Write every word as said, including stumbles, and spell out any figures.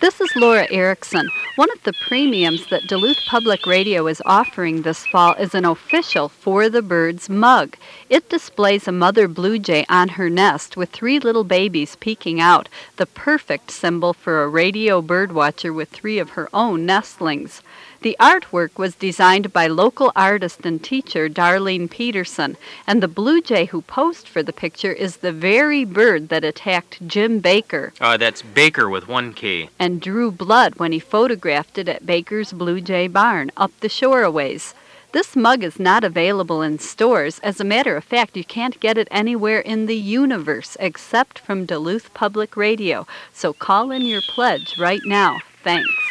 This is Laura Erickson. One of the premiums that Duluth Public Radio is offering this fall is an official For the Birds mug. It displays a mother blue jay on her nest with three little babies peeking out, the perfect symbol for a radio birdwatcher with three of her own nestlings. The artwork was designed by local artist and teacher Darlene Peterson, and the blue jay who posed for the picture is the very bird that attacked Jim Baker. Uh, that's Baker with one K. And drew blood when he photographed it at Baker's Blue Jay Barn up the shore a ways. This mug is not available in stores. As a matter of fact, you can't get it anywhere in the universe except from Duluth Public Radio. So call in your pledge right now. Thanks.